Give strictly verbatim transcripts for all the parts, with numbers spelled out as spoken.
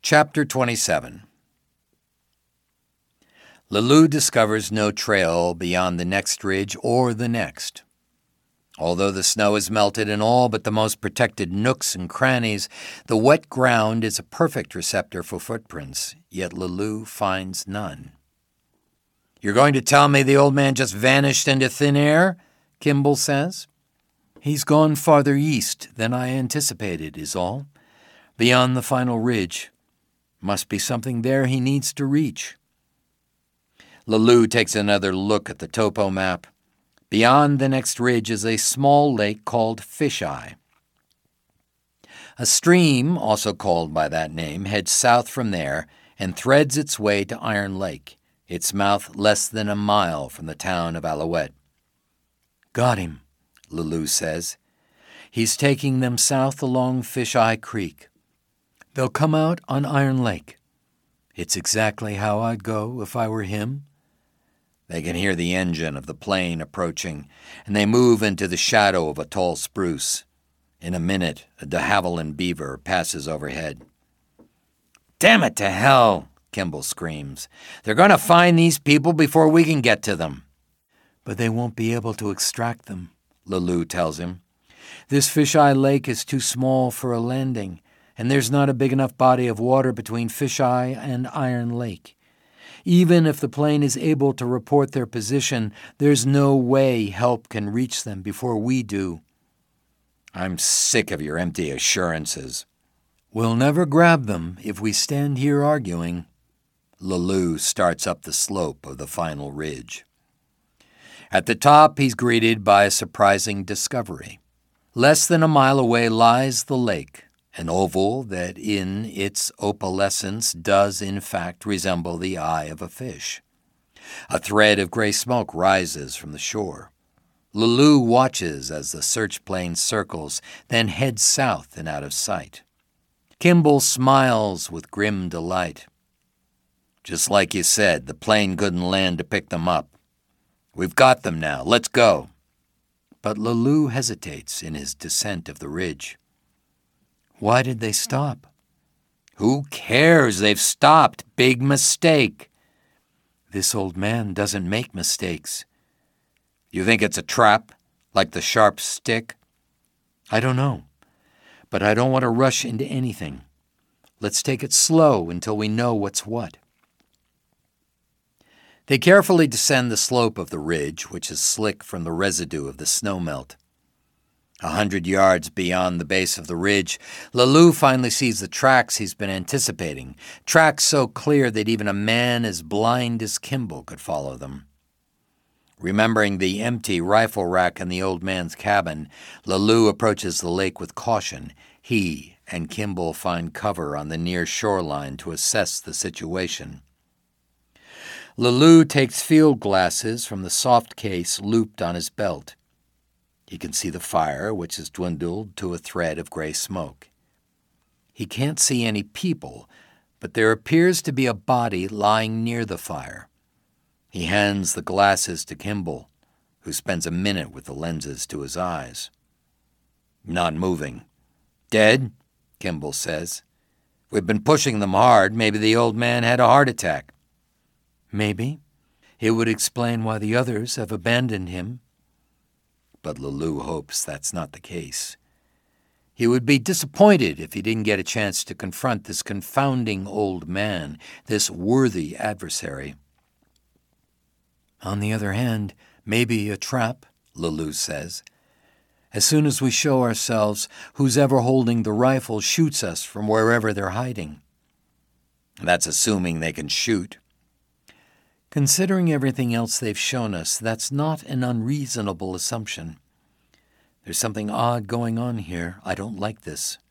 Chapter twenty-seven. Lelou discovers no trail beyond the next ridge or the next. Although the snow is melted in all but the most protected nooks and crannies, the wet ground is a perfect receptor for footprints, yet Lelou finds none. "You're going to tell me the old man just vanished into thin air?" Kimball says. "He's gone farther east than I anticipated, is all. Beyond the final ridge. Must be something there he needs to reach." Lelou takes another look at the topo map. Beyond the next ridge is a small lake called Fisheye. A stream, also called by that name, heads south from there and threads its way to Iron Lake, its mouth less than a mile from the town of Alouette. "Got him," Lelou says. "He's taking them south along Fisheye Creek. They'll come out on Iron Lake. It's exactly how I'd go if I were him." They can hear the engine of the plane approaching, and they move into the shadow of a tall spruce. In a minute, a de Havilland Beaver passes overhead. "Damn it to hell," Kimball screams. "They're going to find these people before we can get to them." "But they won't be able to extract them," Lelou tells him. "This Fisheye Lake is too small for a landing, and there's not a big enough body of water between Fisheye and Iron Lake. Even if the plane is able to report their position, there's no way help can reach them before we do." "I'm sick of your empty assurances." "We'll never grab them if we stand here arguing." Lelou starts up the slope of the final ridge. At the top, he's greeted by a surprising discovery. Less than a mile away lies the lake, an oval that in its opalescence does in fact resemble the eye of a fish. A thread of gray smoke rises from the shore. Lelou watches as the search plane circles, then heads south and out of sight. Kimball smiles with grim delight. "Just like you said, the plane couldn't land to pick them up. We've got them now. Let's go." But Lelou hesitates in his descent of the ridge. "Why did they stop?" "Who cares? They've stopped. Big mistake." "This old man doesn't make mistakes." "You think it's a trap, like the sharp stick?" "I don't know, but I don't want to rush into anything. Let's take it slow until we know what's what." They carefully descend the slope of the ridge, which is slick from the residue of the snowmelt. A hundred yards beyond the base of the ridge, Lelou finally sees the tracks he's been anticipating, tracks so clear that even a man as blind as Kimball could follow them. Remembering the empty rifle rack in the old man's cabin, Lelou approaches the lake with caution. He and Kimball find cover on the near shoreline to assess the situation. Lelou takes field glasses from the soft case looped on his belt. He can see the fire, which has dwindled to a thread of gray smoke. He can't see any people, but there appears to be a body lying near the fire. He hands the glasses to Kimball, who spends a minute with the lenses to his eyes. "Not moving." "Dead?" Kimball says. "We've been pushing them hard. Maybe the old man had a heart attack." "Maybe. It would explain why the others have abandoned him." But Lelou hopes that's not the case. He would be disappointed if he didn't get a chance to confront this confounding old man, this worthy adversary. "On the other hand, maybe a trap," Lelou says. "As soon as we show ourselves, who's ever holding the rifle shoots us from wherever they're hiding." "That's assuming they can shoot." "Considering everything else they've shown us, that's not an unreasonable assumption. There's something odd going on here. I don't like this."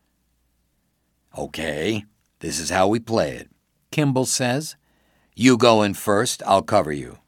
"Okay, this is how we play it," Kimball says. "You go in first, I'll cover you."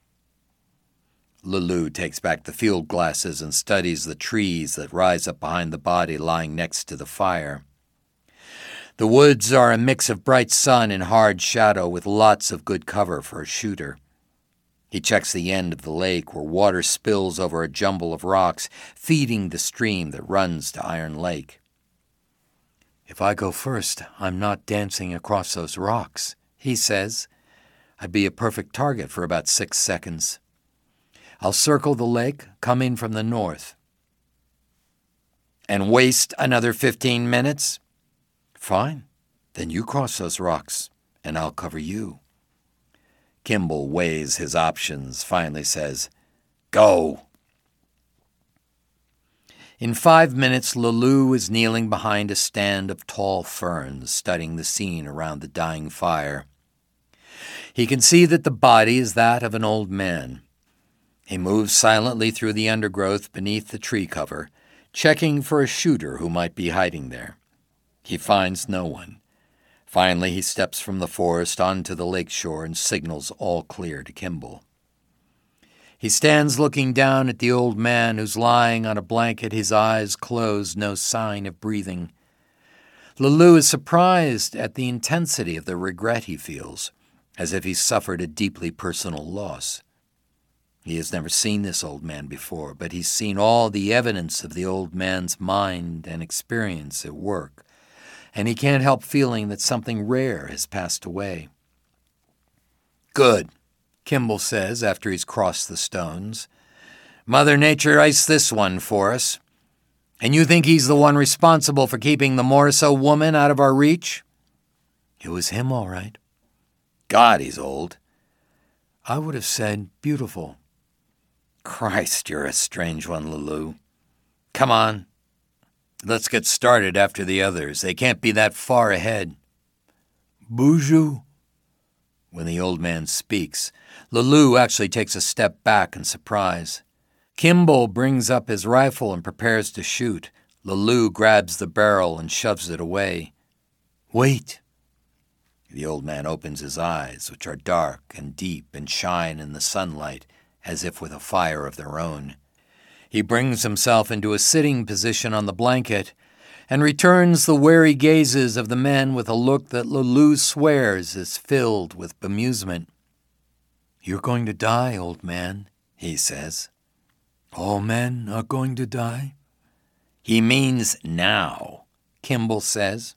Lelou takes back the field glasses and studies the trees that rise up behind the body lying next to the fire. The woods are a mix of bright sun and hard shadow with lots of good cover for a shooter. He checks the end of the lake where water spills over a jumble of rocks, feeding the stream that runs to Iron Lake. If I go first, I'm not dancing across those rocks, he says. I'd be a perfect target for about six seconds. I'll circle the lake, coming from the north. And waste another fifteen minutes? Fine. Then you cross those rocks, and I'll cover you. Kimball weighs his options, finally says, Go! In five minutes, Lulu is kneeling behind a stand of tall ferns, studying the scene around the dying fire. He can see that the body is that of an old man. He moves silently through the undergrowth beneath the tree cover, checking for a shooter who might be hiding there. He finds no one. Finally, he steps from the forest onto the lake shore and signals all clear to Kimball. He stands looking down at the old man who's lying on a blanket, his eyes closed, no sign of breathing. Lulu is surprised at the intensity of the regret he feels, as if he's suffered a deeply personal loss. He has never seen this old man before, but he's seen all the evidence of the old man's mind and experience at work, and he can't help feeling that something rare has passed away. Good, Kimball says after he's crossed the stones. Mother Nature iced this one for us. And you think he's the one responsible for keeping the Morrisoe woman out of our reach? It was him, all right. God, he's old. I would have said beautiful. Christ, you're a strange one, Lulu. Come on. Let's get started after the others. They can't be that far ahead. Boozhoo? When the old man speaks, Lulu actually takes a step back in surprise. Kimball brings up his rifle and prepares to shoot. Lulu grabs the barrel and shoves it away. Wait. The old man opens his eyes, which are dark and deep and shine in the sunlight, as if with a fire of their own. He brings himself into a sitting position on the blanket and returns the wary gazes of the men with a look that Lulu swears is filled with bemusement. You're going to die, old man, he says. All men are going to die? He means now, Kimball says.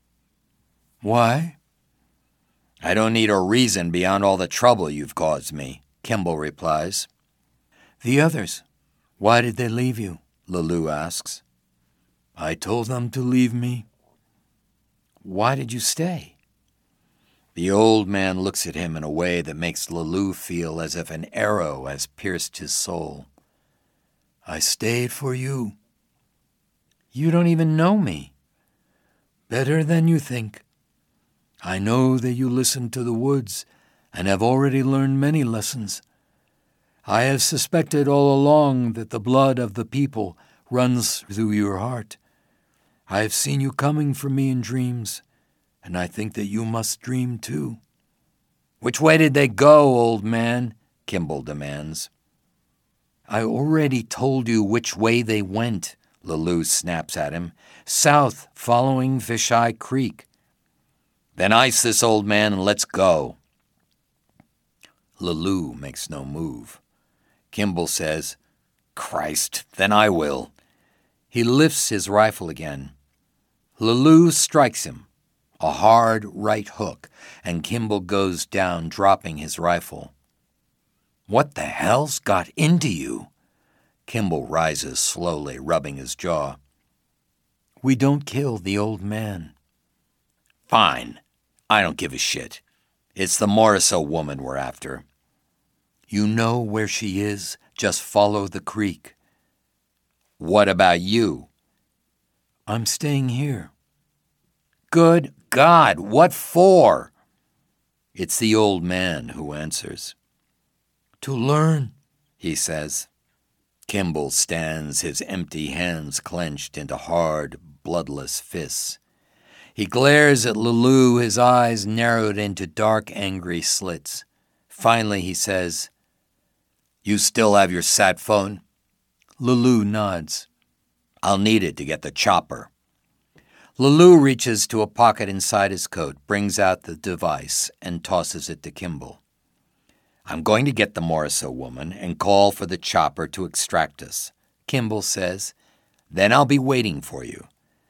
Why? I don't need a reason beyond all the trouble you've caused me, Kimball replies. The others, why did they leave you? Lulu asks. I told them to leave me. Why did you stay? The old man looks at him in a way that makes Lulu feel as if an arrow has pierced his soul. I stayed for you. You don't even know me. Better than you think. I know that you listen to the woods and have already learned many lessons. I have suspected all along that the blood of the people runs through your heart. I have seen you coming for me in dreams, and I think that you must dream too. Which way did they go, old man? Kimball demands. I already told you which way they went, Lulu snaps at him. South, following Fisheye Creek. Then ice this old man and let's go. Lulu makes no move. Kimball says, Christ, then I will. He lifts his rifle again. Lulu strikes him, a hard right hook, and Kimball goes down, dropping his rifle. What the hell's got into you? Kimball rises slowly, rubbing his jaw. We don't kill the old man. Fine. I don't give a shit. It's the Morrisoe woman we're after. You know where she is. Just follow the creek. What about you? I'm staying here. Good God, what for? It's the old man who answers. To learn, he says. Kimball stands, his empty hands clenched into hard, bloodless fists. He glares at Lulu, his eyes narrowed into dark, angry slits. Finally, he says, You still have your sat phone? Lulu nods. I'll need it to get the chopper. Lulu reaches to a pocket inside his coat, brings out the device, and tosses it to Kimball. I'm going to get the Morrisoe woman and call for the chopper to extract us, Kimball says. Then I'll be waiting for you.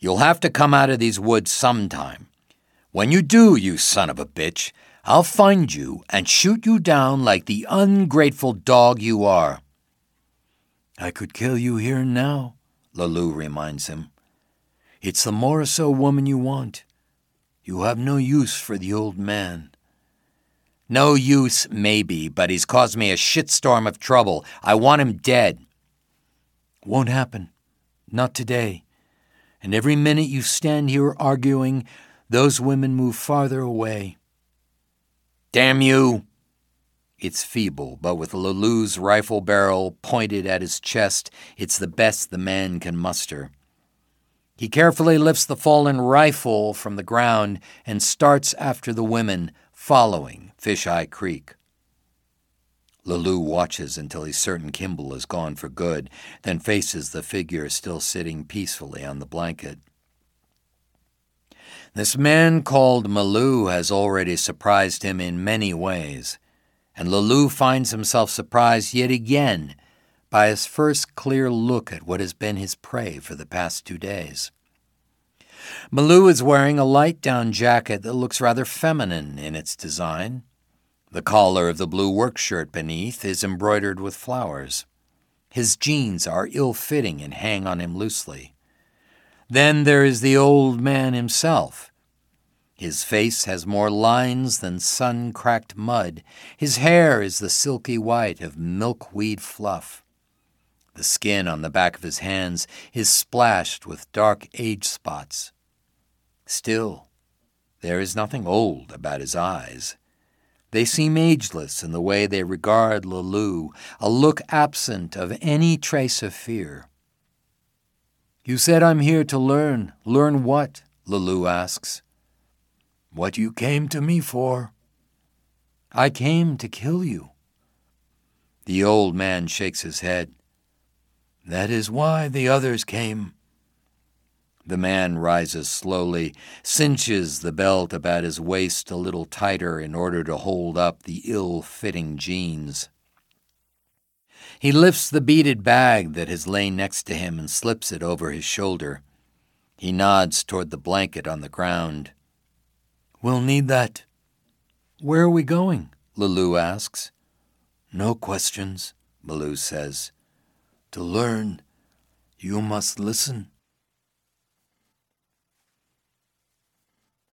You'll have to come out of these woods sometime. When you do, you son of a bitch, I'll find you and shoot you down like the ungrateful dog you are." "I could kill you here and now," Laloo reminds him. "It's the Morrisoe woman you want. You have no use for the old man." "No use, maybe, but he's caused me a shitstorm of trouble. I want him dead." "Won't happen. Not today. And every minute you stand here arguing, those women move farther away." "Damn you!" It's feeble, but with Laloo's rifle barrel pointed at his chest, it's the best the man can muster. He carefully lifts the fallen rifle from the ground and starts after the women, following Fisheye Creek. Laloo watches until he's certain Kimball is gone for good, then faces the figure still sitting peacefully on the blanket. This man called Maloo has already surprised him in many ways, and Laloo finds himself surprised yet again by his first clear look at what has been his prey for the past two days. Maloo is wearing a light down jacket that looks rather feminine in its design. The collar of the blue work shirt beneath is embroidered with flowers. His jeans are ill-fitting and hang on him loosely. Then there is the old man himself. His face has more lines than sun-cracked mud. His hair is the silky white of milkweed fluff. The skin on the back of his hands is splashed with dark age spots. Still, there is nothing old about his eyes. They seem ageless in the way they regard Laloo, a look absent of any trace of fear. "You said I'm here to learn. Learn what?" Laloo asks. "What you came to me for." "I came to kill you." The old man shakes his head. "That is why the others came." The man rises slowly, cinches the belt about his waist a little tighter in order to hold up the ill-fitting jeans. He lifts the beaded bag that has lain next to him and slips it over his shoulder. He nods toward the blanket on the ground. "We'll need that." "Where are we going?" Laloo asks. "No questions," Maloo says. "To learn, you must listen."